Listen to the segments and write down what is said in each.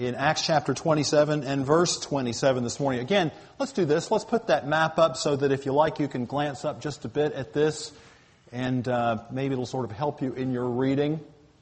in Acts chapter 27 and verse 27 this morning. Again, let's do this. Let's put that map up so that if you like, you can glance up just a bit at this, and maybe it'll sort of help you in your reading.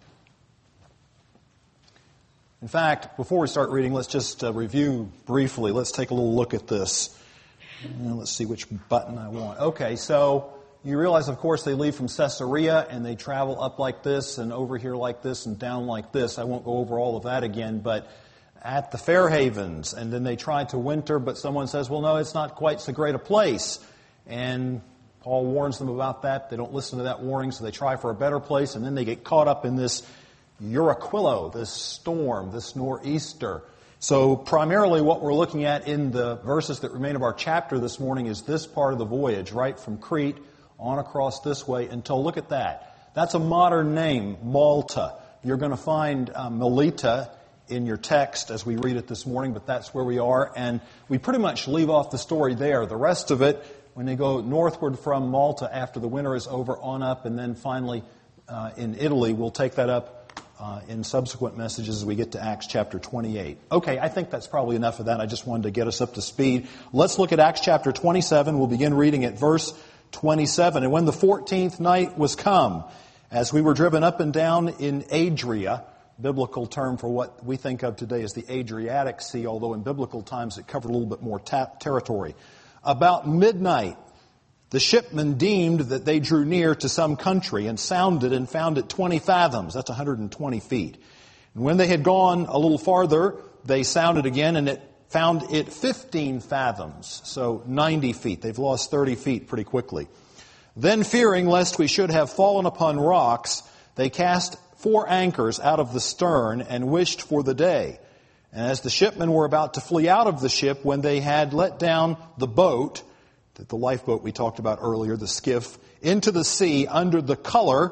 In fact, before we start reading, let's just review briefly. Let's take a little look at this. Let's see which button I want. Okay, so you realize, of course, they leave from Caesarea and they travel up like this and over here like this and down like this. I won't go over all of that again, but at the Fair Havens, and then they try to winter, but someone says, well, no, it's not quite so great a place. And Paul warns them about that. They don't listen to that warning, so they try for a better place, and then they get caught up in this Euraquilo, this storm, this nor'easter. So primarily what we're looking at in the verses that remain of our chapter this morning is this part of the voyage, right from Crete on across this way until, look at that. That's a modern name, Malta. You're going to find Melita in your text as we read it this morning, but that's where we are. And we pretty much leave off the story there. The rest of it, when they go northward from Malta after the winter is over on up, and then finally in Italy, we'll take that up in subsequent messages as we get to Acts chapter 28. Okay, I think that's probably enough of that. I just wanted to get us up to speed. Let's look at Acts chapter 27. We'll begin reading at verse 27. And when the 14th night was come, as we were driven up and down in Adria, biblical term for what we think of today as the Adriatic Sea, although in biblical times it covered a little bit more territory. About midnight, the shipmen deemed that they drew near to some country and sounded and found it 20 fathoms. That's 120 feet. And when they had gone a little farther, they sounded again and found it 15 fathoms, so 90 feet. They've lost 30 feet pretty quickly. Then fearing lest we should have fallen upon rocks, they cast 4 anchors out of the stern and wished for the day. And as the shipmen were about to flee out of the ship, when they had let down the boat, the lifeboat we talked about earlier, the skiff, into the sea under color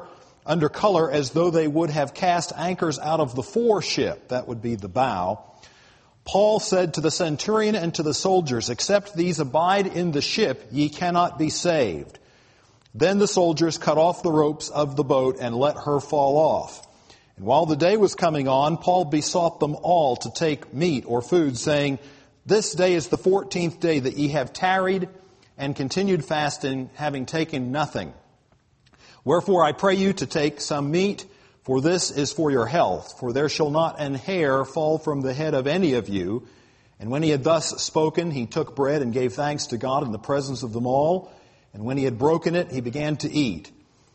as though they would have cast anchors out of the foreship, that would be the bow, Paul said to the centurion and to the soldiers, except these abide in the ship, ye cannot be saved. Then the soldiers cut off the ropes of the boat and let her fall off. And while the day was coming on, Paul besought them all to take meat or food, saying, this day is the 14th day that ye have tarried and continued fasting, having taken nothing. Wherefore I pray you to take some meat, for this is for your health. For there shall not an hair fall from the head of any of you. And when he had thus spoken, he took bread and gave thanks to God in the presence of them all. And when he had broken it, he began to eat.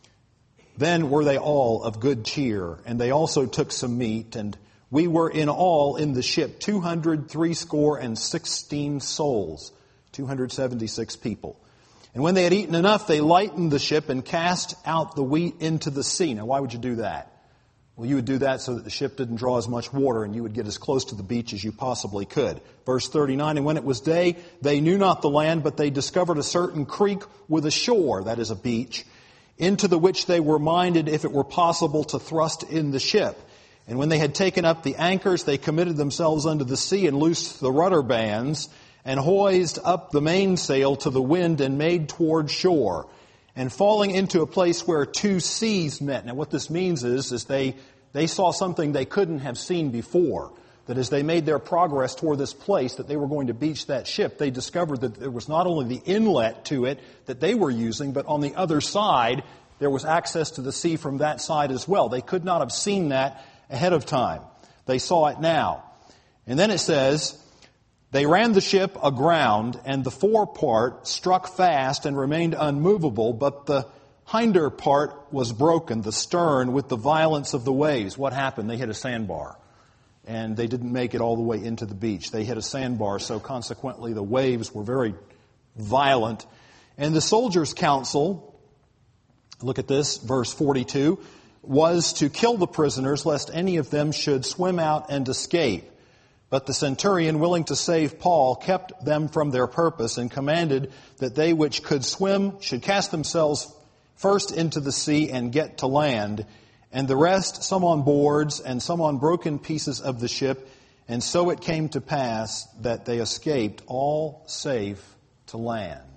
Then were they all of good cheer, and they also took some meat. And we were in all in the ship 216 souls, 276 people. And when they had eaten enough, they lightened the ship and cast out the wheat into the sea. Now, why would you do that? Well, you would do that so that the ship didn't draw as much water and you would get as close to the beach as you possibly could. Verse 39, and when it was day, they knew not the land, but they discovered a certain creek with a shore, that is a beach, into the which they were minded, if it were possible, to thrust in the ship. And when they had taken up the anchors, they committed themselves unto the sea and loosed the rudder bands, and hoised up the mainsail to the wind and made toward shore. And falling into a place where 2 seas met. Now what this means is they saw something they couldn't have seen before. That as they made their progress toward this place that they were going to beach that ship, they discovered that there was not only the inlet to it that they were using, but on the other side there was access to the sea from that side as well. They could not have seen that ahead of time. They saw it now. And then it says, they ran the ship aground, and the forepart struck fast and remained unmovable, but the hinder part was broken, the stern, with the violence of the waves. What happened? They hit a sandbar, and they didn't make it all the way into the beach. They hit a sandbar, so consequently the waves were very violent. And the soldiers' counsel, look at this, verse 42, was to kill the prisoners, lest any of them should swim out and escape. But the centurion, willing to save Paul, kept them from their purpose and commanded that they which could swim should cast themselves first into the sea and get to land, and the rest some on boards and some on broken pieces of the ship. And so it came to pass that they escaped all safe to land.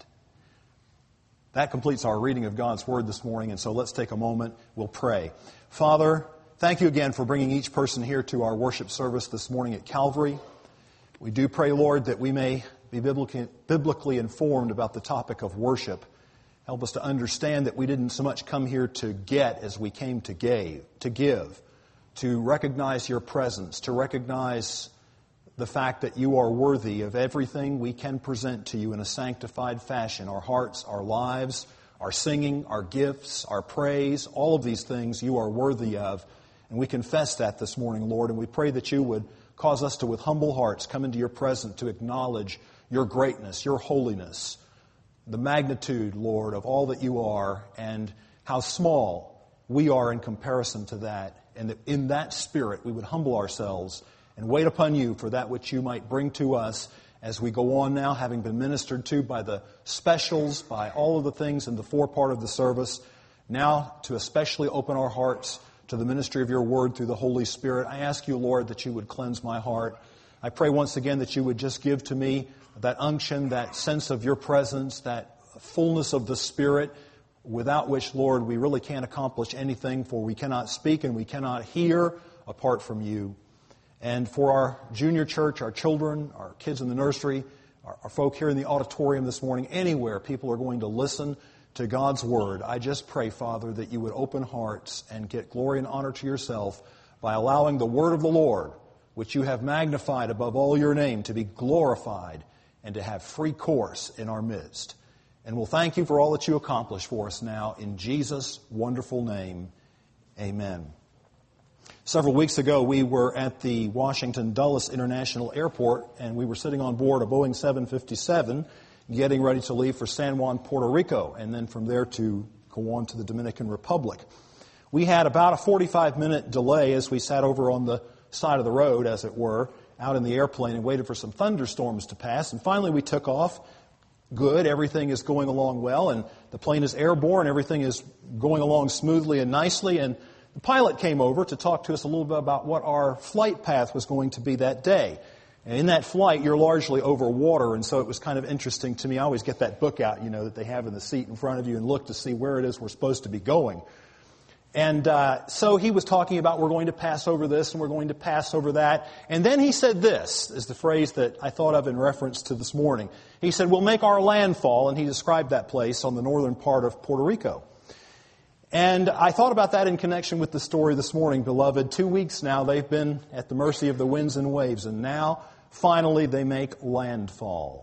That completes our reading of God's Word this morning, and so let's take a moment. We'll pray. Father, thank you again for bringing each person here to our worship service this morning at Calvary. We do pray, Lord, that we may be biblically informed about the topic of worship. Help us to understand that we didn't so much come here to get as we came to give, to recognize your presence, to recognize the fact that you are worthy of everything we can present to you in a sanctified fashion. Our hearts, our lives, our singing, our gifts, our praise, all of these things you are worthy of. And we confess that this morning, Lord, and we pray that you would cause us to, with humble hearts, come into your presence to acknowledge your greatness, your holiness, the magnitude, Lord, of all that you are and how small we are in comparison to that. And that in that spirit we would humble ourselves and wait upon you for that which you might bring to us as we go on now, having been ministered to by the specials, by all of the things in the forepart of the service, now to especially open our hearts to the ministry of your word through the Holy Spirit. I ask you, Lord, that you would cleanse my heart. I pray once again that you would just give to me that unction, that sense of your presence, that fullness of the Spirit, without which, Lord, we really can't accomplish anything, for we cannot speak and we cannot hear apart from you. And for our junior church, our children, our kids in the nursery, our folk here in the auditorium this morning, anywhere people are going to listen to God's Word, I just pray, Father, that you would open hearts and get glory and honor to yourself by allowing the Word of the Lord, which you have magnified above all your name, to be glorified and to have free course in our midst. And we'll thank you for all that you accomplish for us now. In Jesus' wonderful name, amen. Several weeks ago, we were at the Washington Dulles International Airport, and we were sitting on board a Boeing 757, getting ready to leave for San Juan, Puerto Rico, and then from there to go on to the Dominican Republic. We had about a 45-minute delay as we sat over on the side of the road, as it were, out in the airplane and waited for some thunderstorms to pass. And finally we took off. Good, everything is going along well, and the plane is airborne, everything is going along smoothly and nicely, and the pilot came over to talk to us a little bit about what our flight path was going to be that day. And in that flight, you're largely over water, and so it was kind of interesting to me. I always get that book out, that they have in the seat in front of you and look to see where it is we're supposed to be going. And so he was talking about we're going to pass over this and we're going to pass over that. And then he said this, is the phrase that I thought of in reference to this morning. He said, we'll make our landfall, and he described that place on the northern part of Puerto Rico. And I thought about that in connection with the story this morning, beloved. 2 weeks now they've been at the mercy of the winds and waves, and now finally they make landfall.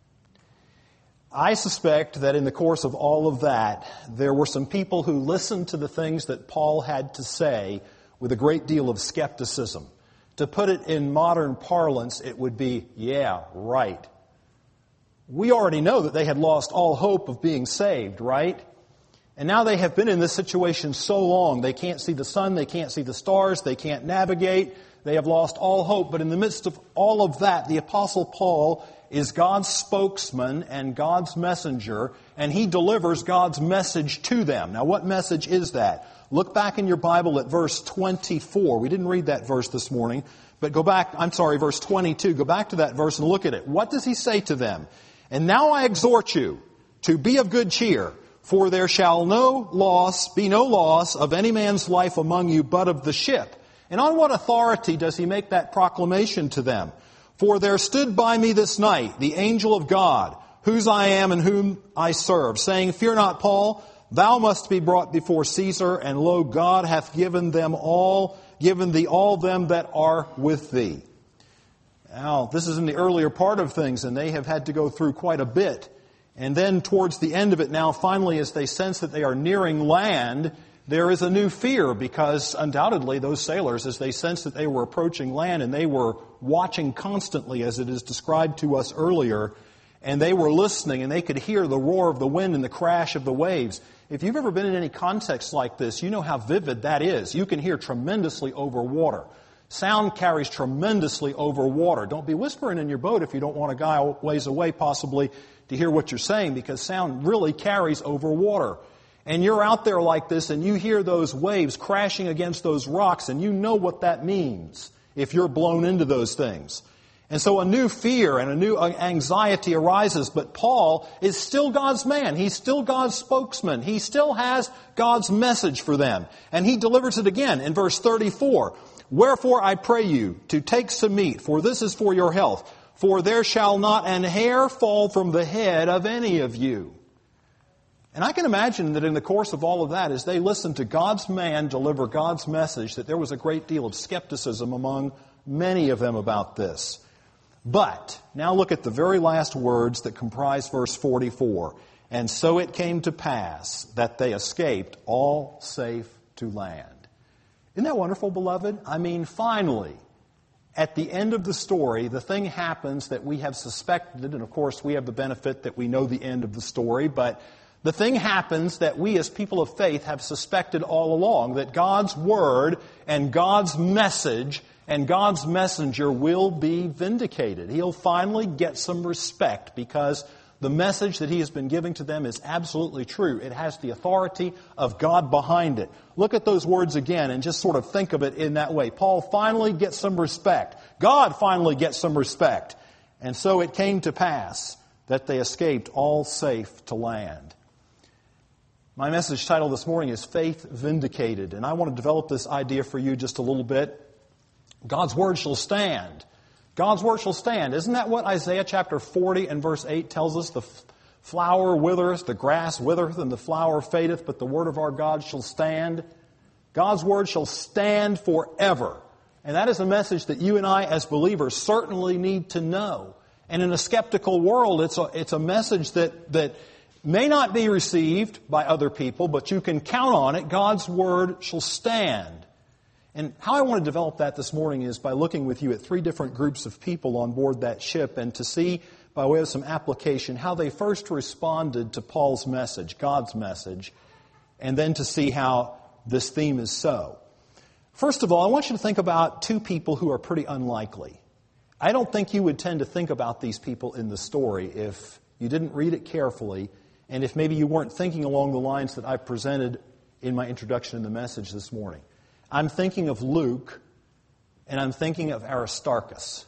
I suspect that in the course of all of that, there were some people who listened to the things that Paul had to say with a great deal of skepticism. To put it in modern parlance, it would be, yeah, right. We already know that they had lost all hope of being saved, right? And now they have been in this situation so long, they can't see the sun, they can't see the stars, they can't navigate, they have lost all hope. But in the midst of all of that, the Apostle Paul is God's spokesman and God's messenger, and he delivers God's message to them. Now, what message is that? Look back in your Bible at verse 24. We didn't read that verse this morning, but verse 22. Go back to that verse and look at it. What does he say to them? And now I exhort you to be of good cheer, for there shall be no loss of any man's life among you, but of the ship. And on what authority does he make that proclamation to them? For there stood by me this night the angel of God, whose I am and whom I serve, saying, Fear not, Paul, thou must be brought before Caesar, and lo, God hath given thee all them that are with thee. Now, this is in the earlier part of things, and they have had to go through quite a bit. And then towards the end of it now, finally, as they sense that they are nearing land, there is a new fear, because undoubtedly those sailors, as they sensed that they were approaching land, and they were watching constantly, as it is described to us earlier, and they were listening, and they could hear the roar of the wind and the crash of the waves. If you've ever been in any context like this, you know how vivid that is. You can hear tremendously over water. Sound carries tremendously over water. Don't be whispering in your boat if you don't want a guy ways away possibly to hear what you're saying, because sound really carries over water. And you're out there like this, and you hear those waves crashing against those rocks, and you know what that means if you're blown into those things. And so a new fear and a new anxiety arises, but Paul is still God's man. He's still God's spokesman. He still has God's message for them. And he delivers it again in verse 34. Wherefore I pray you to take some meat, for this is for your health. For there shall not an hair fall from the head of any of you. And I can imagine that in the course of all of that, as they listened to God's man deliver God's message, that there was a great deal of skepticism among many of them about this. But, now look at the very last words that comprise verse 44. And so it came to pass that they escaped all safe to land. Isn't that wonderful, beloved? I mean, finally, at the end of the story, the thing happens that we have suspected, and of course we have the benefit that we know the end of the story, but the thing happens that we as people of faith have suspected all along, that God's Word and God's message and God's messenger will be vindicated. He'll finally get some respect because the message that he has been giving to them is absolutely true. It has the authority of God behind it. Look at those words again and just sort of think of it in that way. Paul finally gets some respect. God finally gets some respect. And so it came to pass that they escaped all safe to land. My message title this morning is Faith Vindicated, and I want to develop this idea for you just a little bit. God's Word shall stand. God's Word shall stand. Isn't that what Isaiah chapter 40 and verse 8 tells us? The flower withereth, the grass withereth, and the flower fadeth, but the Word of our God shall stand. God's Word shall stand forever. And that is a message that you and I as believers certainly need to know. And in a skeptical world, it's a message that may not be received by other people, but you can count on it. God's Word shall stand. And how I want to develop that this morning is by looking with you at three different groups of people on board that ship and to see, by way of some application, how they first responded to Paul's message, God's message, and then to see how this theme is so. First of all, I want you to think about two people who are pretty unlikely. I don't think you would tend to think about these people in the story if you didn't read it carefully and if maybe you weren't thinking along the lines that I presented in my introduction in the message this morning. I'm thinking of Luke, and I'm thinking of Aristarchus.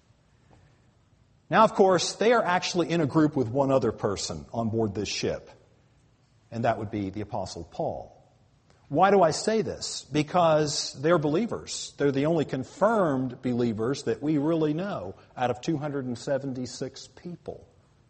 Now, of course, they are actually in a group with one other person on board this ship, and that would be the Apostle Paul. Why do I say this? Because they're believers. They're the only confirmed believers that we really know out of 276 people.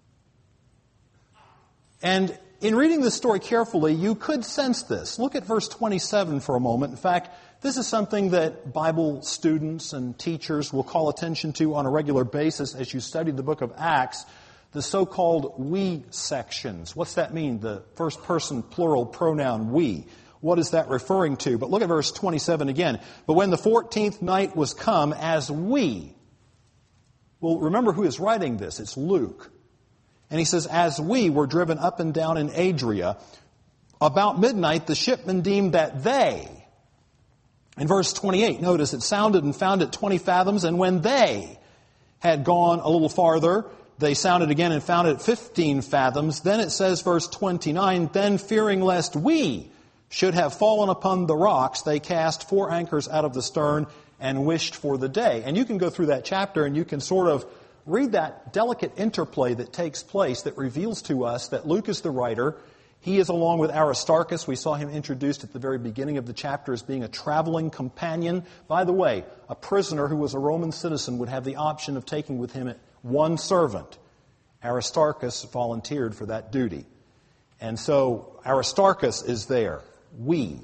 And in reading this story carefully, you could sense this. Look at verse 27 for a moment. In fact, this is something that Bible students and teachers will call attention to on a regular basis as you study the book of Acts, the so-called we sections. What's that mean? The first person plural pronoun we. What is that referring to? But look at verse 27 again. But when the 14th night was come, as we. Well, remember who is writing this. It's Luke. And he says, as we were driven up and down in Adria, about midnight the shipmen deemed that they, in verse 28, notice it sounded and found it 20 fathoms, and when they had gone a little farther, they sounded again and found it 15 fathoms. Then it says, verse 29, then fearing lest we should have fallen upon the rocks, they cast 4 anchors out of the stern and wished for the day. And you can go through that chapter and you can sort of read that delicate interplay that takes place that reveals to us that Luke is the writer. He is along with Aristarchus. We saw him introduced at the very beginning of the chapter as being a traveling companion. By the way, a prisoner who was a Roman citizen would have the option of taking with him one servant. Aristarchus volunteered for that duty. And so Aristarchus is there. We.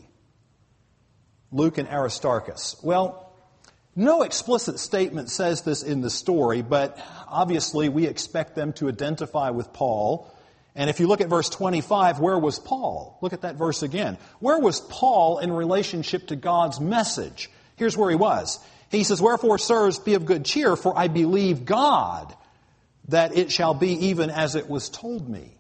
Luke and Aristarchus. Well, no explicit statement says this in the story, but obviously we expect them to identify with Paul. And if you look at verse 25, where was Paul? Look at that verse again. Where was Paul in relationship to God's message? Here's where he was. He says, wherefore, sirs, be of good cheer, for I believe God that it shall be even as it was told me.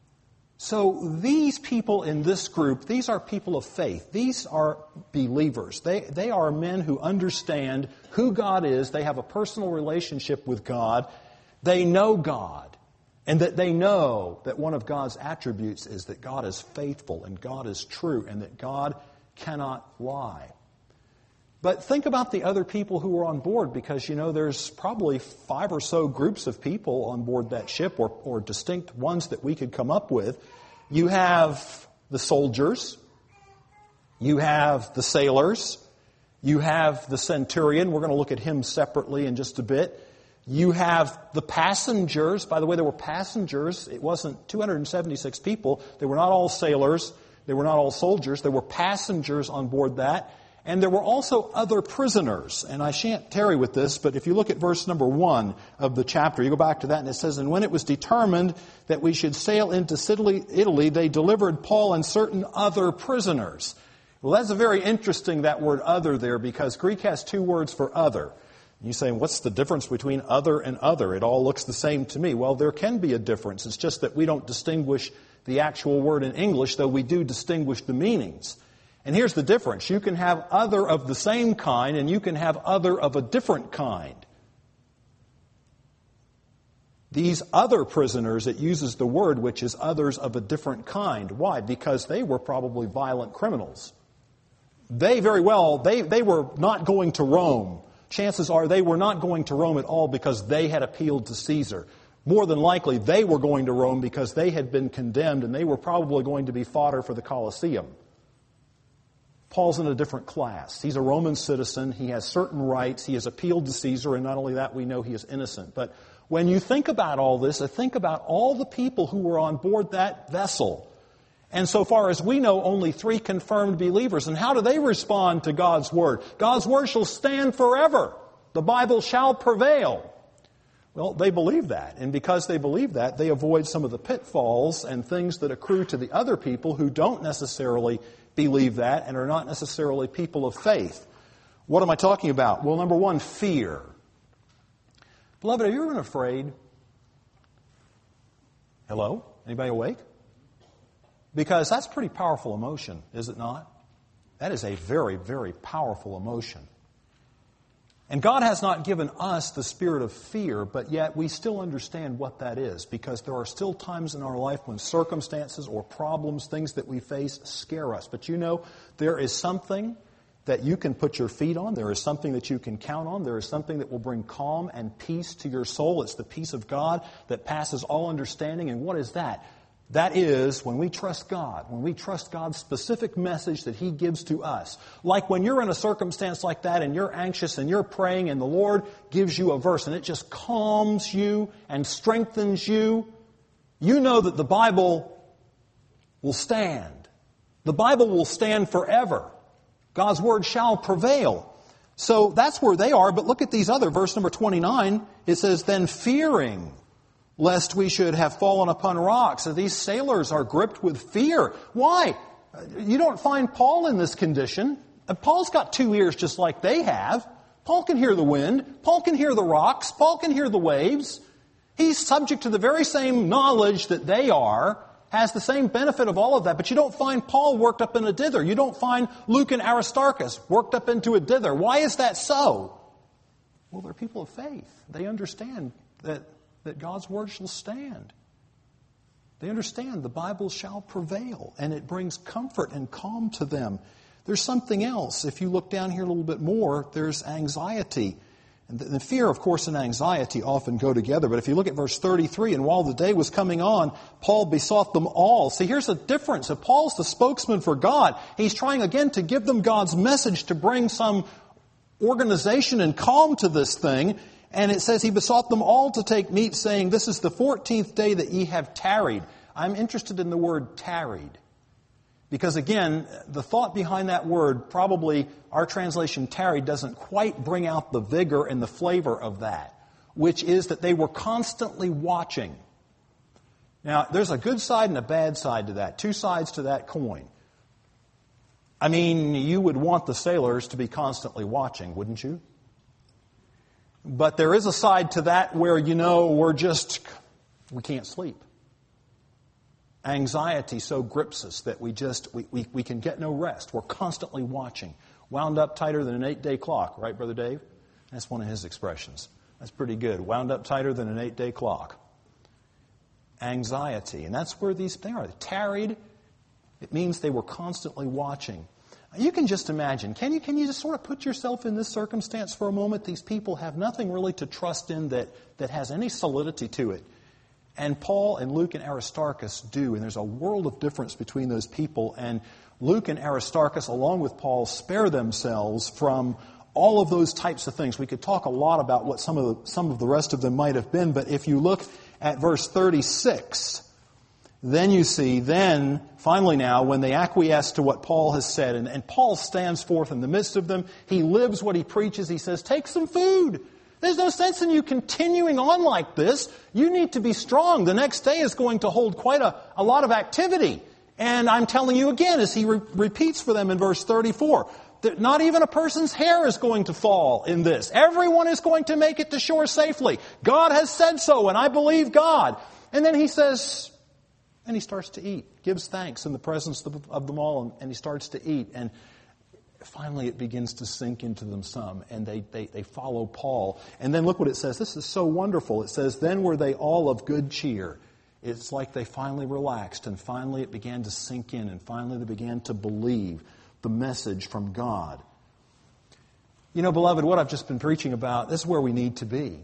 So these people in this group, these are people of faith. These are believers. They are men who understand who God is. They have a personal relationship with God. They know God. And that they know that one of God's attributes is that God is faithful and God is true and that God cannot lie. But think about the other people who were on board, because, there's probably 5 or so groups of people on board that ship, or distinct ones that we could come up with. You have the soldiers. You have the sailors. You have the centurion. We're going to look at him separately in just a bit. You have the passengers. By the way, there were passengers. It wasn't 276 people. They were not all sailors. They were not all soldiers. There were passengers on board that. And there were also other prisoners. And I shan't tarry with this, but if you look at verse number 1 of the chapter, you go back to that, and it says, "And when it was determined that we should sail into Italy, they delivered Paul and certain other prisoners." Well, that's a very interesting, that word "other" there, because Greek has 2 words for "other." You say, what's the difference between "other" and "other"? It all looks the same to me. Well, there can be a difference. It's just that we don't distinguish the actual word in English, though we do distinguish the meanings. And here's the difference. You can have "other" of the same kind, and you can have "other" of a different kind. These other prisoners, it uses the word which is "others of a different kind." Why? Because they were probably violent criminals. They were not going to Rome. Chances are they were not going to Rome at all because they had appealed to Caesar. More than likely, they were going to Rome because they had been condemned, and they were probably going to be fodder for the Colosseum. Paul's in a different class. He's a Roman citizen. He has certain rights. He has appealed to Caesar, and not only that, we know he is innocent. But when you think about all this, think about all the people who were on board that vessel. And so far as we know, only 3 confirmed believers. And how do they respond to God's Word? God's Word shall stand forever. The Bible shall prevail. Well, they believe that. And because they believe that, they avoid some of the pitfalls and things that accrue to the other people who don't necessarily believe that and are not necessarily people of faith. What am I talking about? Well, number 1, fear. Beloved, have you ever been afraid? Hello? Anybody awake? Because that's a pretty powerful emotion, is it not? That is a very, very powerful emotion. And God has not given us the spirit of fear, but yet we still understand what that is, because there are still times in our life when circumstances or problems, things that we face, scare us. But there is something that you can put your feet on. There is something that you can count on. There is something that will bring calm and peace to your soul. It's the peace of God that passes all understanding. And what is that? That is when we trust God, when we trust God's specific message that He gives to us. Like when you're in a circumstance like that and you're anxious and you're praying and the Lord gives you a verse and it just calms you and strengthens you, you know that the Bible will stand. The Bible will stand forever. God's Word shall prevail. So that's where they are, but look at these other, verse number 29, it says, "Then fearing lest we should have fallen upon rocks." So these sailors are gripped with fear. Why? You don't find Paul in this condition. Paul's got 2 ears just like they have. Paul can hear the wind. Paul can hear the rocks. Paul can hear the waves. He's subject to the very same knowledge that they are, has the same benefit of all of that. But you don't find Paul worked up in a dither. You don't find Luke and Aristarchus worked up into a dither. Why is that so? Well, they're people of faith. They understand that God's Word shall stand. They understand the Bible shall prevail, and it brings comfort and calm to them. There's something else. If you look down here a little bit more, there's anxiety. And the fear, of course, and anxiety often go together. But if you look at verse 33, "And while the day was coming on, Paul besought them all." See, here's the difference. If Paul's the spokesman for God, he's trying again to give them God's message to bring some organization and calm to this thing. And it says, "He besought them all to take meat, saying, This is the 14th day that ye have tarried." I'm interested in the word tarried. Because again, the thought behind that word, probably our translation tarried doesn't quite bring out the vigor and the flavor of that, which is that they were constantly watching. Now, there's a good side and a bad side to that, 2 sides to that coin. I mean, you would want the sailors to be constantly watching, wouldn't you? But there is a side to that where, we can't sleep. Anxiety so grips us that we can get no rest. We're constantly watching. Wound up tighter than an 8-day clock, right, Brother Dave? That's one of his expressions. That's pretty good. Wound up tighter than an 8-day clock. Anxiety. And that's where these things are. Tarried, it means they were constantly watching. You can just imagine. Can you just sort of put yourself in this circumstance for a moment? These people have nothing really to trust in that has any solidity to it. And Paul and Luke and Aristarchus do. And there's a world of difference between those people. And Luke and Aristarchus, along with Paul, spare themselves from all of those types of things. We could talk a lot about what some of the rest of them might have been. But if you look at verse 36... then you see, finally now, when they acquiesce to what Paul has said, and Paul stands forth in the midst of them, he lives what he preaches, he says, take some food. There's no sense in you continuing on like this. You need to be strong. The next day is going to hold quite a lot of activity. And I'm telling you again, as he repeats for them in verse 34, that not even a person's hair is going to fall in this. Everyone is going to make it to shore safely. God has said so, and I believe God. And then he says... and he starts to eat, gives thanks in the presence of them all, and he starts to eat. And finally it begins to sink into them some, and they follow Paul. And then look what it says. This is so wonderful. It says, then were they all of good cheer. It's like they finally relaxed, and finally it began to sink in, and finally they began to believe the message from God. You know, beloved, what I've just been preaching about, this is where we need to be.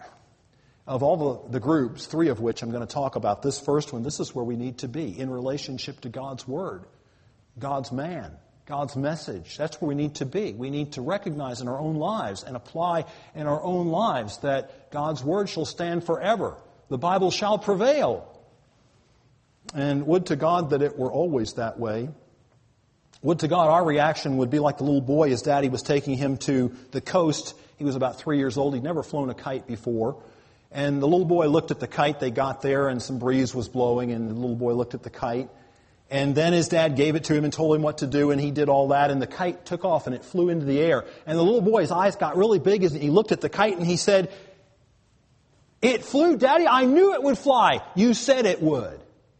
Of all the groups, 3 of which I'm going to talk about, this first one, this is where we need to be in relationship to God's Word, God's man, God's message. That's where we need to be. We need to recognize in our own lives and apply in our own lives that God's Word shall stand forever. The Bible shall prevail. And would to God that it were always that way. Would to God our reaction would be like the little boy. His daddy was taking him to the coast. He was about 3 years old. He'd never flown a kite before. And the little boy looked at the kite. They got there and some breeze was blowing, and the little boy looked at the kite. And then his dad gave it to him and told him what to do, and he did all that, and the kite took off and it flew into the air. And the little boy's eyes got really big as he looked at the kite and he said, "It flew, Daddy. I knew it would fly. You said it would."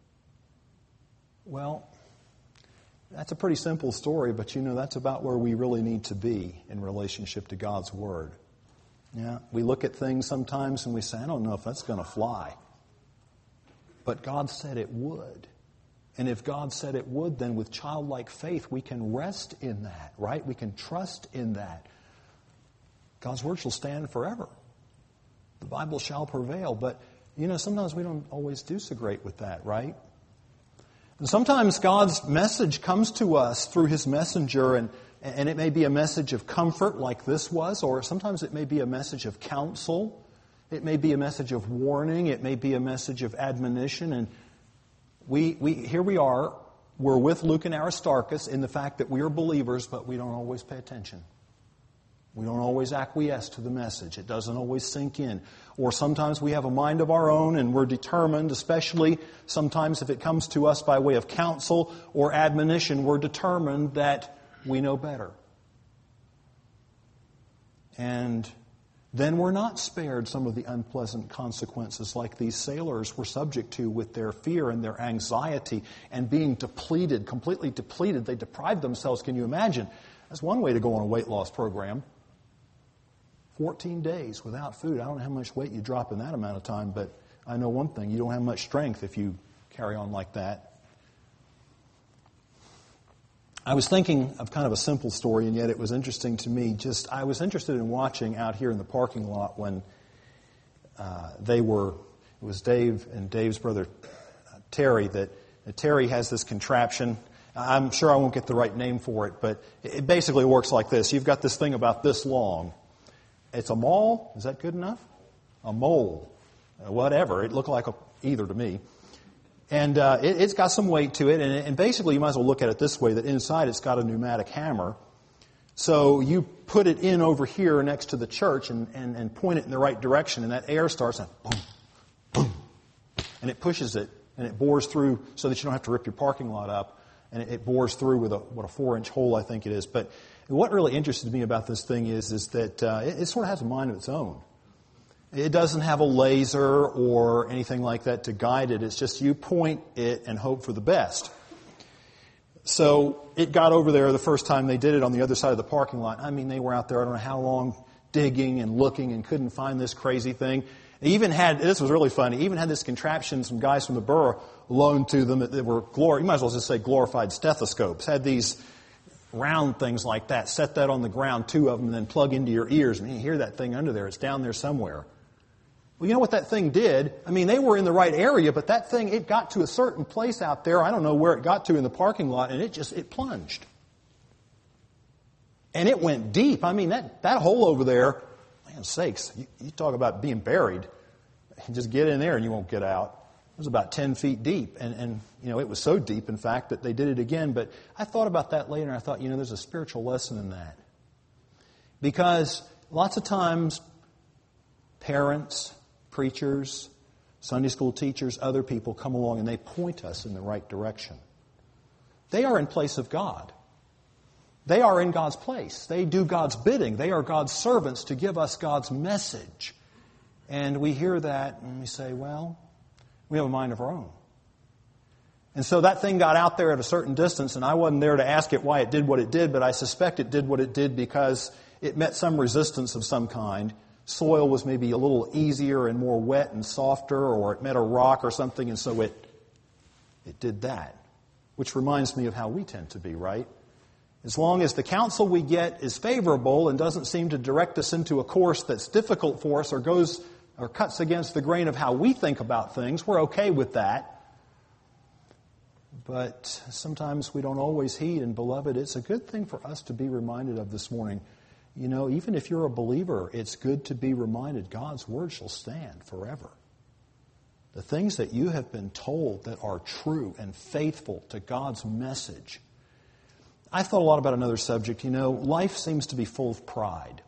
Well, that's a pretty simple story, but you know that's about where we really need to be in relationship to God's Word. Yeah, we look at things sometimes and we say, I don't know if that's going to fly. But God said it would. And if God said it would, then with childlike faith, we can rest in that, right? We can trust in that. God's Word shall stand forever. The Bible shall prevail. But, you know, sometimes we don't always do so great with that, right? And sometimes God's message comes to us through His messenger, and it may be a message of comfort like this was, or sometimes it may be a message of counsel. It may be a message of warning. It may be a message of admonition. And here we are, we're with Luke and Aristarchus in the fact that we are believers, but we don't always pay attention. We don't always acquiesce to the message. It doesn't always sink in. Or sometimes we have a mind of our own and we're determined, especially sometimes if it comes to us by way of counsel or admonition, we're determined that we know better. And then we're not spared some of the unpleasant consequences like these sailors were subject to with their fear and their anxiety and being depleted, completely depleted. They deprived themselves. Can you imagine? That's one way to go on a weight loss program. 14 days without food. I don't know how much weight you drop in that amount of time, but I know one thing. You don't have much strength if you carry on like that. I was thinking of kind of a simple story, and yet it was interesting to me. I was interested in watching out here in the parking lot when it was Dave and Dave's brother Terry, that Terry has this contraption. I'm sure I won't get the right name for it, but it basically works like this. You've got this thing about this long. It's a mole. Is that good enough? A mole. Whatever. It looked like either to me. And it's got some weight to it. And basically, you might as well look at it this way, that inside it's got a pneumatic hammer. So you put it in over here next to the church and point it in the right direction, and that air starts and boom, boom. And it pushes it, and it bores through so that you don't have to rip your parking lot up. And it bores through with a 4-inch hole, I think it is. But what really interested me about this thing is that it sort of has a mind of its own. It doesn't have a laser or anything like that to guide it. It's just you point it and hope for the best. So it got over there the first time they did it on the other side of the parking lot. I mean, they were out there, I don't know how long, digging and looking and couldn't find this crazy thing. They even had, this was really funny, even had this contraption some guys from the borough loaned to them that were, you might as well just say glorified stethoscopes. Had these round things like that. Set that on the ground, 2 of them, and then plug into your ears. And you hear that thing under there. It's down there somewhere. Well, you know what that thing did? I mean, they were in the right area, but that thing, it got to a certain place out there. I don't know where it got to in the parking lot, and it plunged. And it went deep. I mean, that hole over there, man sakes, you talk about being buried. You just get in there and you won't get out. It was about 10 feet deep. And it was so deep, in fact, that they did it again. But I thought about that later, and I thought, there's a spiritual lesson in that. Because lots of times, parents, preachers, Sunday school teachers, other people come along and they point us in the right direction. They are in place of God. They are in God's place. They do God's bidding. They are God's servants to give us God's message. And we hear that and we say, well, we have a mind of our own. And so that thing got out there at a certain distance, and I wasn't there to ask it why it did what it did, but I suspect it did what it did because it met some resistance of some kind. Soil was maybe a little easier and more wet and softer, or it met a rock or something, and so it did that. Which reminds me of how we tend to be, right? As long as the counsel we get is favorable and doesn't seem to direct us into a course that's difficult for us or cuts against the grain of how we think about things, we're okay with that. But sometimes we don't always heed, and beloved, it's a good thing for us to be reminded of this morning. Even if you're a believer, it's good to be reminded God's word shall stand forever. The things that you have been told that are true and faithful to God's message. I thought a lot about another subject. Life seems to be full of pride.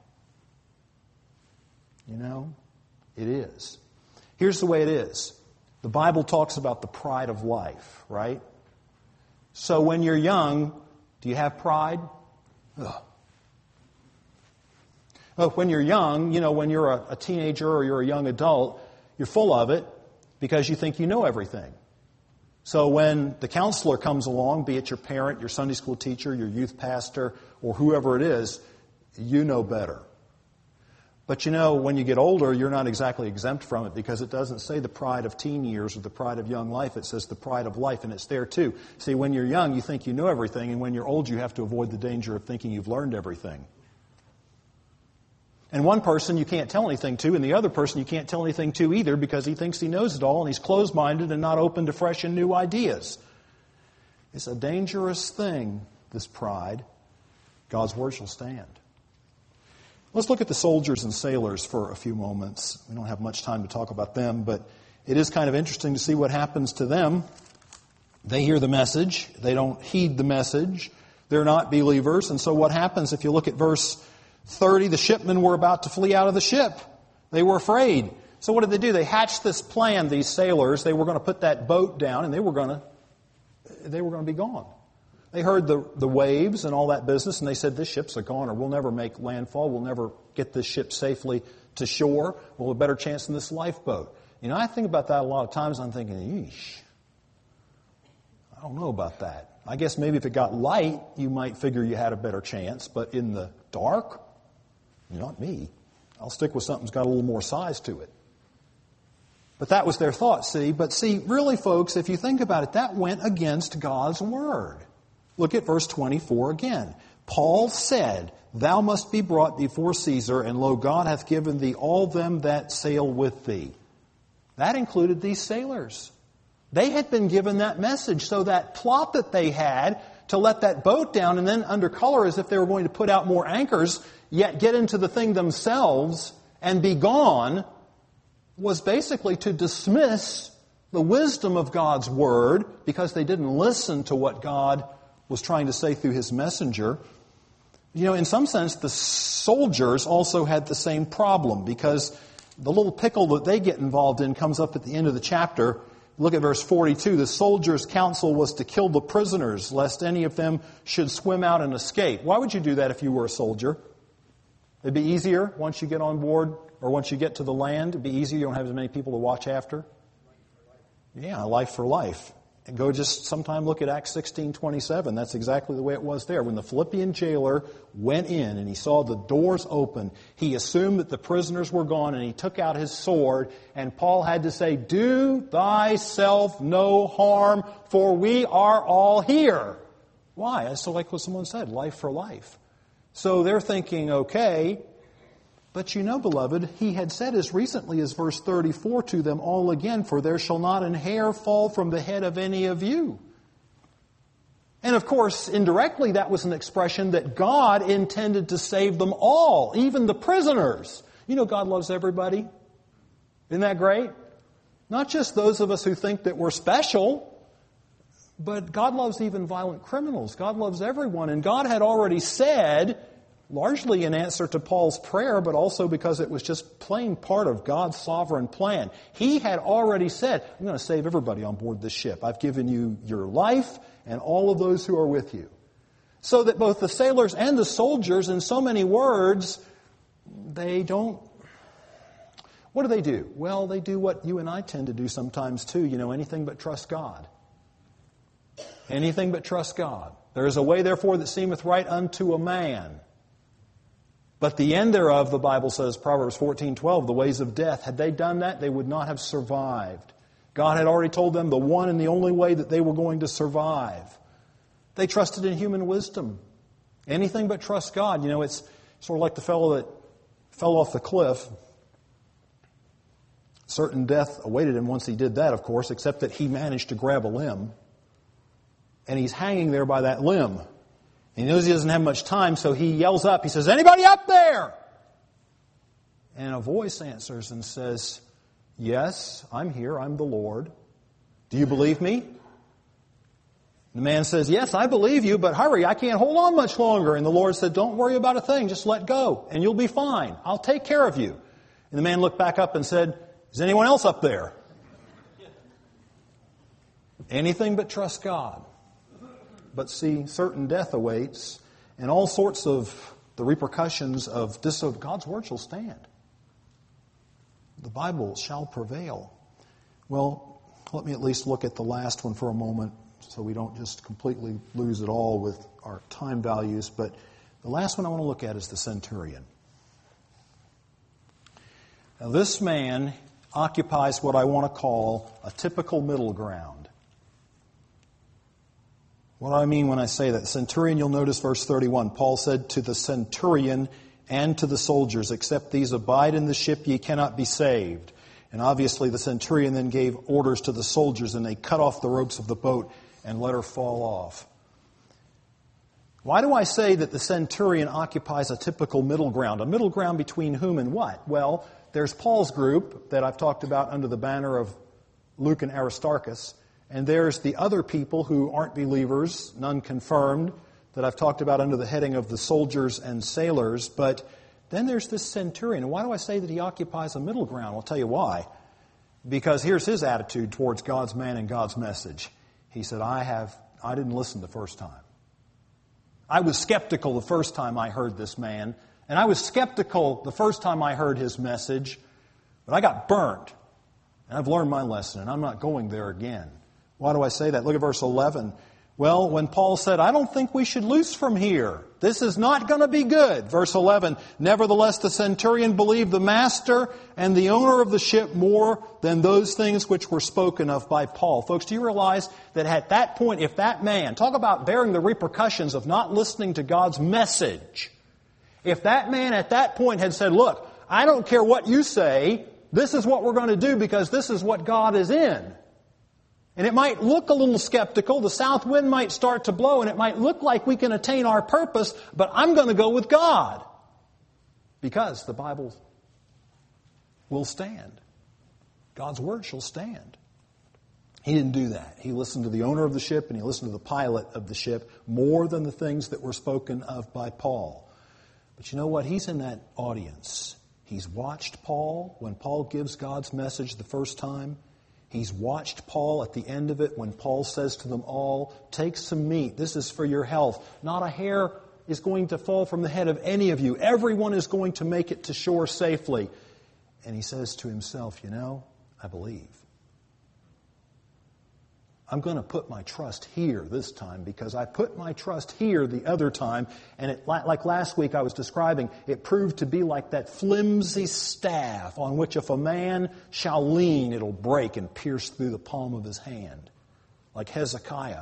It is. Here's the way it is. The Bible talks about the pride of life, right? So when you're young, do you have pride? When you're young, when you're a teenager or you're a young adult, you're full of it because you think you know everything. So when the counselor comes along, be it your parent, your Sunday school teacher, your youth pastor, or whoever it is, you know better. But when you get older, you're not exactly exempt from it because it doesn't say the pride of teen years or the pride of young life. It says the pride of life, and it's there too. See, when you're young, you think you know everything, and when you're old, you have to avoid the danger of thinking you've learned everything. And one person you can't tell anything to, and the other person you can't tell anything to either because he thinks he knows it all and he's closed-minded and not open to fresh and new ideas. It's a dangerous thing, this pride. God's word shall stand. Let's look at the soldiers and sailors for a few moments. We don't have much time to talk about them, but it is kind of interesting to see what happens to them. They hear the message. They don't heed the message. They're not believers. And so what happens if you look at verse 30, the shipmen were about to flee out of the ship. They were afraid. So what did they do? They hatched this plan, these sailors. They were going to put that boat down and they were going to be gone. They heard the waves and all that business, and they said, this ship's a goner. We'll never make landfall. We'll never get this ship safely to shore. We'll have a better chance than this lifeboat. I think about that a lot of times. I'm thinking, yeesh, I don't know about that. I guess maybe if it got light, you might figure you had a better chance. But in the dark, not me. I'll stick with something that's got a little more size to it. But that was their thought, see? But see, really, folks, if you think about it, that went against God's word. Look at verse 24 again. Paul said, thou must be brought before Caesar, and lo, God hath given thee all them that sail with thee. That included these sailors. They had been given that message. So that plot that they had to let that boat down and then under color as if they were going to put out more anchors, yet get into the thing themselves and be gone, was basically to dismiss the wisdom of God's word because they didn't listen to what God was trying to say through his messenger. In some sense, the soldiers also had the same problem because the little pickle that they get involved in comes up at the end of the chapter. Look at verse 42. The soldiers' counsel was to kill the prisoners, lest any of them should swim out and escape. Why would you do that if you were a soldier? It'd be easier once you get on board or once you get to the land. It'd be easier. You don't have as many people to watch after. Yeah, life for life. And go just sometime look at Acts 16:27. That's exactly the way it was there. When the Philippian jailer went in and he saw the doors open, he assumed that the prisoners were gone and he took out his sword. And Paul had to say, do thyself no harm, for we are all here. Why? It's so like what someone said, life for life. So they're thinking, okay, but you know, beloved, he had said as recently as verse 34 to them all again, for there shall not an hair fall from the head of any of you. And of course, indirectly, that was an expression that God intended to save them all, even the prisoners. You know, God loves everybody. Isn't that great? Not just those of us who think that we're special, but God loves even violent criminals. God loves everyone. And God had already said, largely in answer to Paul's prayer, but also because it was just plain part of God's sovereign plan. He had already said, I'm going to save everybody on board this ship. I've given you your life and all of those who are with you. So that both the sailors and the soldiers, in so many words, they don't... What do? Well, they do what you and I tend to do sometimes too. You know, anything but trust God. Anything but trust God. There is a way, therefore, that seemeth right unto a man. But the end thereof, the Bible says, Proverbs 14:12, the ways of death. Had they done that, they would not have survived. God had already told them the one and the only way that they were going to survive. They trusted in human wisdom. Anything but trust God. You know, it's sort of like the fellow that fell off the cliff. Certain death awaited him once he did that, of course, except that he managed to grab a limb. And he's hanging there by that limb. He knows he doesn't have much time, so he yells up. He says, anybody up there? And a voice answers and says, yes, I'm here. I'm the Lord. Do you believe me? The man says, yes, I believe you, but hurry, I can't hold on much longer. And the Lord said, don't worry about a thing. Just let go, and you'll be fine. I'll take care of you. And the man looked back up and said, is anyone else up there? Anything but trust God. But see, certain death awaits, and all sorts of the repercussions of disobedience. God's word shall stand. The Bible shall prevail. Well, let me at least look at the last one for a moment, so we don't just completely lose it all with our time values. But the last one I want to look at is the centurion. Now, this man occupies what I want to call a typical middle ground. What do I mean when I say that? The centurion, you'll notice verse 31. Paul said to the centurion and to the soldiers, except these abide in the ship, ye cannot be saved. And obviously the centurion then gave orders to the soldiers, and they cut off the ropes of the boat and let her fall off. Why do I say that the centurion occupies a typical middle ground? A middle ground between whom and what? Well, there's Paul's group that I've talked about under the banner of Luke and Aristarchus. And there's the other people who aren't believers, none confirmed, that I've talked about under the heading of the soldiers and sailors. But then there's this centurion. And why do I say that he occupies a middle ground? I'll tell you why. Because here's his attitude towards God's man and God's message. He said, I didn't listen the first time. I was skeptical the first time I heard this man. And I was skeptical the first time I heard his message. But I got burnt. And I've learned my lesson, and I'm not going there again. Why do I say that? Look at verse 11. Well, when Paul said, I don't think we should loose from here. This is not going to be good. Verse 11, nevertheless the centurion believed the master and the owner of the ship more than those things which were spoken of by Paul. Folks, do you realize that at that point, if that man, talk about bearing the repercussions of not listening to God's message, if that man at that point had said, look, I don't care what you say, this is what we're going to do because this is what God is in. And it might look a little skeptical. The south wind might start to blow and it might look like we can attain our purpose, but I'm going to go with God because the Bible will stand. God's word shall stand. He didn't do that. He listened to the owner of the ship and he listened to the pilot of the ship more than the things that were spoken of by Paul. But you know what? He's in that audience. He's watched Paul when Paul gives God's message the first time. He's watched Paul at the end of it when Paul says to them all, take some meat. This is for your health. Not a hair is going to fall from the head of any of you. Everyone is going to make it to shore safely. And he says to himself, you know, I believe. I'm going to put my trust here this time because I put my trust here the other time. And like last week I was describing, it proved to be like that flimsy staff on which if a man shall lean, it'll break and pierce through the palm of his hand. Like Hezekiah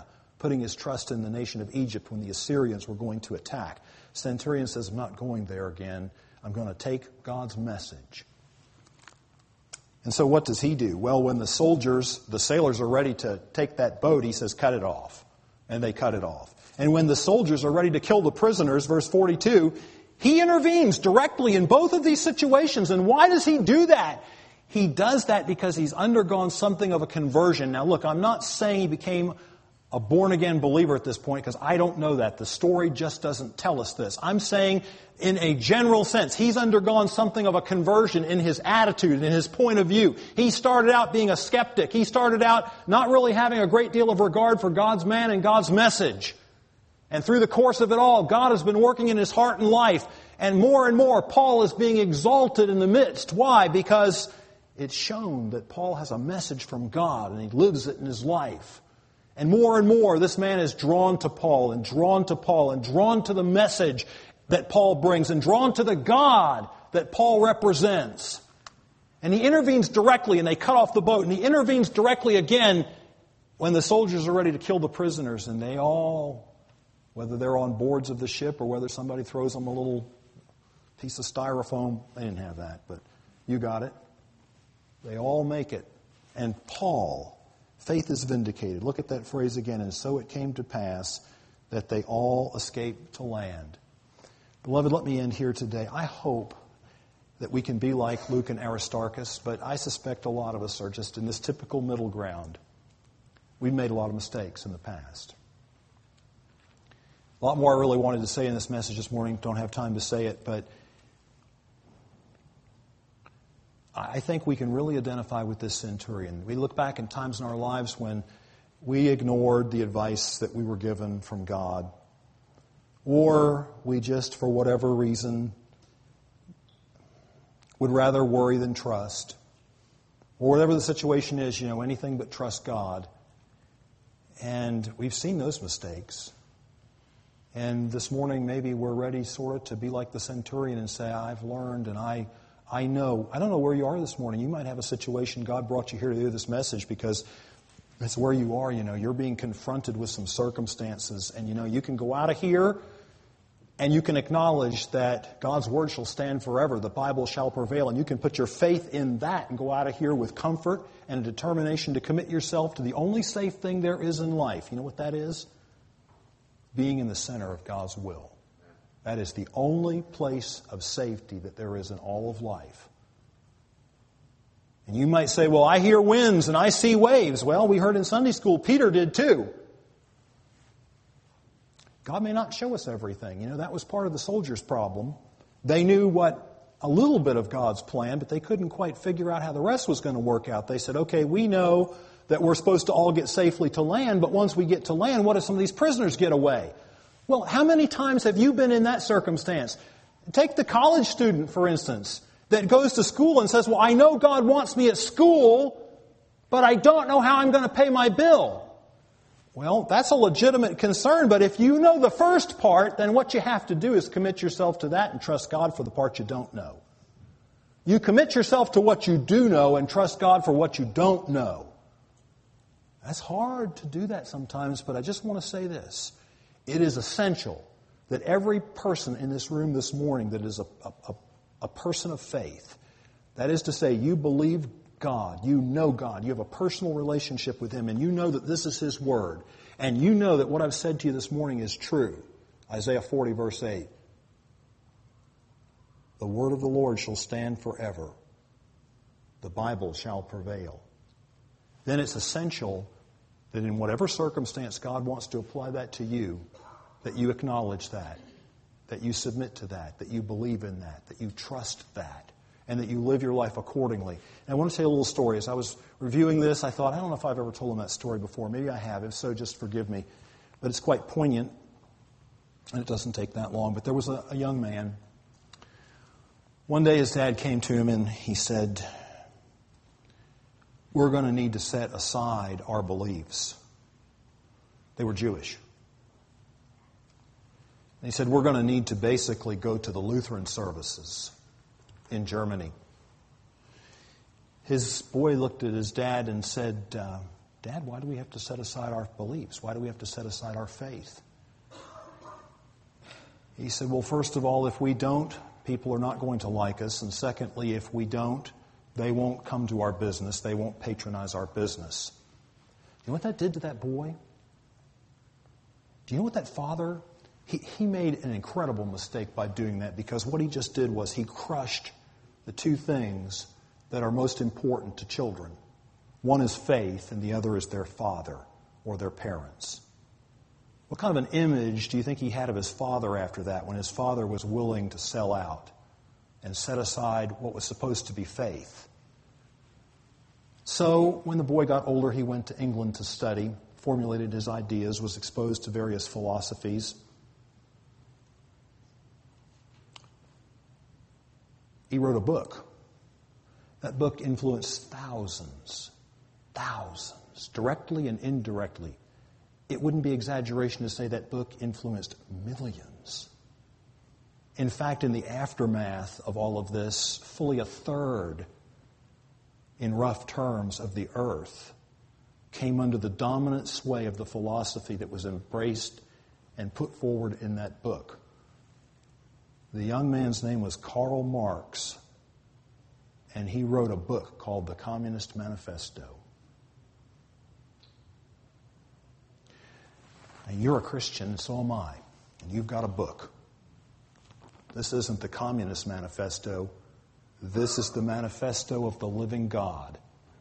putting his trust in the nation of Egypt when the Assyrians were going to attack. Centurion says, I'm not going there again. I'm going to take God's message. And so what does he do? Well, when the sailors are ready to take that boat, he says, cut it off. And they cut it off. And when the soldiers are ready to kill the prisoners, verse 42, he intervenes directly in both of these situations. And why does he do that? He does that because he's undergone something of a conversion. Now look, I'm not saying he became a born-again believer at this point, because I don't know that. The story just doesn't tell us this. I'm saying in a general sense, he's undergone something of a conversion in his attitude, in his point of view. He started out being a skeptic. He started out not really having a great deal of regard for God's man and God's message. And through the course of it all, God has been working in his heart and life. And more, Paul is being exalted in the midst. Why? Because it's shown that Paul has a message from God and he lives it in his life. And more, this man is drawn to Paul and drawn to Paul and drawn to the message that Paul brings and drawn to the God that Paul represents. And he intervenes directly, and they cut off the boat. And he intervenes directly again when the soldiers are ready to kill the prisoners. And they all, whether they're on boards of the ship or whether somebody throws them a little piece of styrofoam, they didn't have that, but you got it. They all make it. And Paul, faith is vindicated. Look at that phrase again. And so it came to pass that they all escaped to land. Beloved, let me end here today. I hope that we can be like Luke and Aristarchus, but I suspect a lot of us are just in this typical middle ground. We've made a lot of mistakes in the past. A lot more I really wanted to say in this message this morning. Don't have time to say it, but I think we can really identify with this centurion. We look back in times in our lives when we ignored the advice that we were given from God, or we just, for whatever reason, would rather worry than trust, or whatever the situation is, anything but trust God. And we've seen those mistakes. And this morning maybe we're ready sort of to be like the centurion and say, I've learned and I know. I don't know where you are this morning. You might have a situation, God brought you here to hear this message because it's where you are, You're being confronted with some circumstances. And, you can go out of here and you can acknowledge that God's Word shall stand forever. The Bible shall prevail. And you can put your faith in that and go out of here with comfort and a determination to commit yourself to the only safe thing there is in life. You know what that is? Being in the center of God's will. That is the only place of safety that there is in all of life. And you might say, well, I hear winds and I see waves. Well, we heard in Sunday school, Peter did too. God may not show us everything. That was part of the soldiers' problem. They knew a little bit of God's plan, but they couldn't quite figure out how the rest was going to work out. They said, okay, we know that we're supposed to all get safely to land, but once we get to land, what if some of these prisoners get away? Well, how many times have you been in that circumstance? Take the college student, for instance, that goes to school and says, well, I know God wants me at school, but I don't know how I'm going to pay my bill. Well, that's a legitimate concern, but if you know the first part, then what you have to do is commit yourself to that and trust God for the part you don't know. You commit yourself to what you do know and trust God for what you don't know. That's hard to do that sometimes, but I just want to say this. It is essential that every person in this room this morning that is a person of faith, that is to say, you believe God, you know God, you have a personal relationship with Him, and you know that this is His Word, and you know that what I've said to you this morning is true. Isaiah 40, verse 8. The word of the Lord shall stand forever. The Bible shall prevail. Then it's essential that in whatever circumstance God wants to apply that to you, that you acknowledge that you submit to that you believe in that you trust that, and that you live your life accordingly. And I want to tell you a little story. As I was reviewing this, I thought, I don't know if I've ever told them that story before. Maybe I have. If so, just forgive me. But it's quite poignant, and it doesn't take that long. But there was a young man. One day his dad came to him and he said, we're going to need to set aside our beliefs. They were Jewish. And he said, we're going to need to basically go to the Lutheran services in Germany. His boy looked at his dad and said, Dad, why do we have to set aside our beliefs? Why do we have to set aside our faith? He said, well, first of all, if we don't, people are not going to like us. And secondly, if we don't, they won't come to our business. They won't patronize our business. You know what that did to that boy? Do you know what that father... He made an incredible mistake by doing that, because what he just did was he crushed the two things that are most important to children. One is faith, and the other is their father or their parents. What kind of an image do you think he had of his father after that, when his father was willing to sell out and set aside what was supposed to be faith? So when the boy got older, he went to England to study, formulated his ideas, was exposed to various philosophies. He wrote a book. That book influenced thousands, directly and indirectly. It wouldn't be exaggeration to say that book influenced millions. In fact, in the aftermath of all of this, fully a third, in rough terms, of the earth came under the dominant sway of the philosophy that was embraced and put forward in that book. The young man's name was Karl Marx, and he wrote a book called The Communist Manifesto. Now, you're a Christian, and so am I, and you've got a book. This isn't the Communist Manifesto. This is the manifesto of the living God.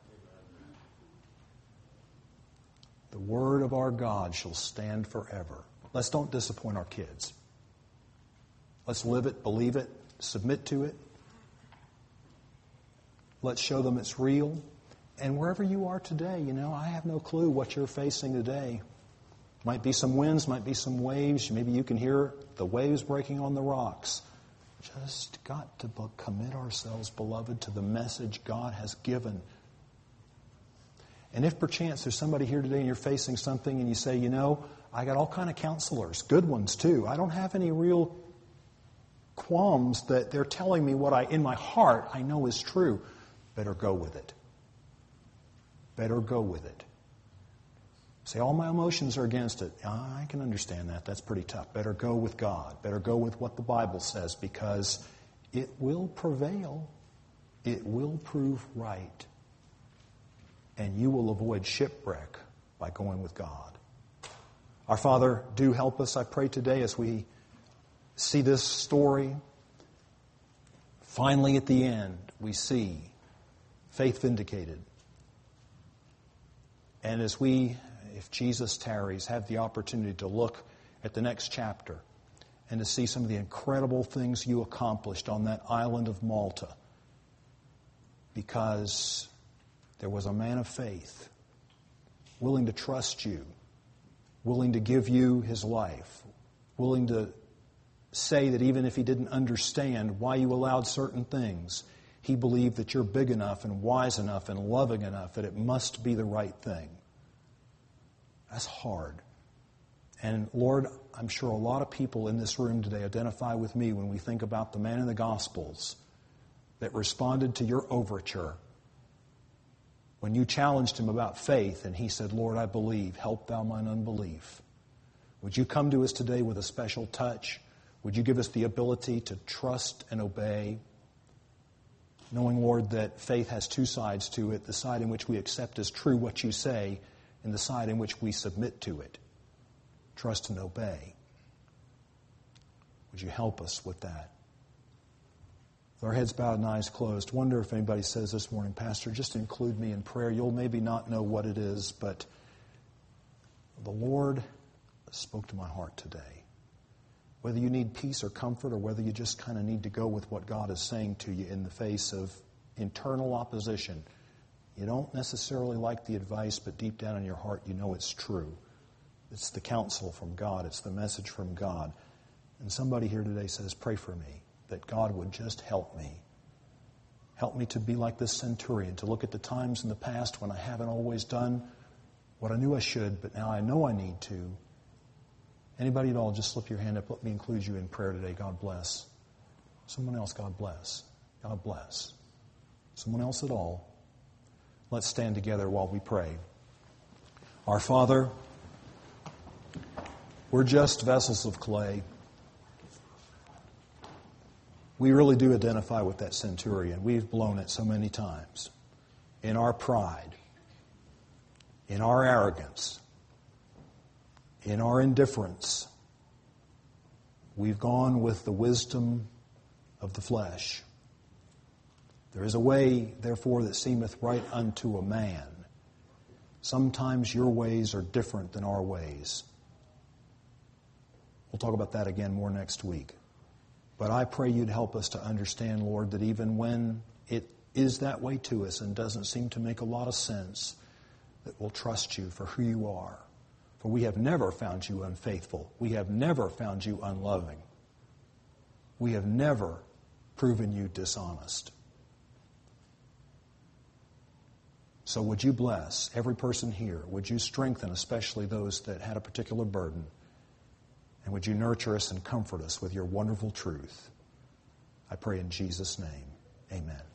The word of our God shall stand forever. Let's don't disappoint our kids. Let's live it, believe it, submit to it. Let's show them it's real. And wherever you are today, I have no clue what you're facing today. Might be some winds, might be some waves. Maybe you can hear the waves breaking on the rocks. Just got to commit ourselves, beloved, to the message God has given. And if perchance there's somebody here today and you're facing something and you say, I got all kind of counselors, good ones too. I don't have any real qualms that they're telling me what in my heart I know is true. Better go with it. Better go with it. Say, all my emotions are against it. I can understand that. That's pretty tough. Better go with God. Better go with what the Bible says, because it will prevail. It will prove right. And you will avoid shipwreck by going with God. Our Father, do help us, I pray today, as we see this story. Finally, at the end, we see faith vindicated. And as we, if Jesus tarries, have the opportunity to look at the next chapter and to see some of the incredible things you accomplished on that island of Malta, because there was a man of faith willing to trust you, willing to give you his life, willing to say that even if he didn't understand why you allowed certain things, he believed that you're big enough and wise enough and loving enough that it must be the right thing. That's hard. And Lord, I'm sure a lot of people in this room today identify with me when we think about the man in the Gospels that responded to your overture when you challenged him about faith and he said, Lord, I believe, help thou mine unbelief. Would you come to us today with a special touch? Would you give us the ability to trust and obey, knowing, Lord, that faith has two sides to it, the side in which we accept as true what you say and the side in which we submit to it. Trust and obey. Would you help us with that? With our heads bowed and eyes closed, wonder if anybody says this morning, Pastor, just include me in prayer. You'll maybe not know what it is, but the Lord spoke to my heart today. Whether you need peace or comfort, or whether you just kind of need to go with what God is saying to you in the face of internal opposition. You don't necessarily like the advice, but deep down in your heart you know it's true. It's the counsel from God. It's the message from God. And somebody here today says, pray for me, that God would just help me. Help me to be like this centurion, to look at the times in the past when I haven't always done what I knew I should, but now I know I need to. Anybody at all, just slip your hand up. Let me include you in prayer today. God bless. Someone else, God bless. God bless. Someone else at all. Let's stand together while we pray. Our Father, we're just vessels of clay. We really do identify with that centurion. We've blown it so many times. In our pride, in our arrogance, in our indifference, we've gone with the wisdom of the flesh. There is a way, therefore, that seemeth right unto a man. Sometimes your ways are different than our ways. We'll talk about that again more next week. But I pray you'd help us to understand, Lord, that even when it is that way to us and doesn't seem to make a lot of sense, that we'll trust you for who you are. For we have never found you unfaithful. We have never found you unloving. We have never proven you dishonest. So would you bless every person here? Would you strengthen especially those that had a particular burden? And would you nurture us and comfort us with your wonderful truth? I pray in Jesus' name. Amen.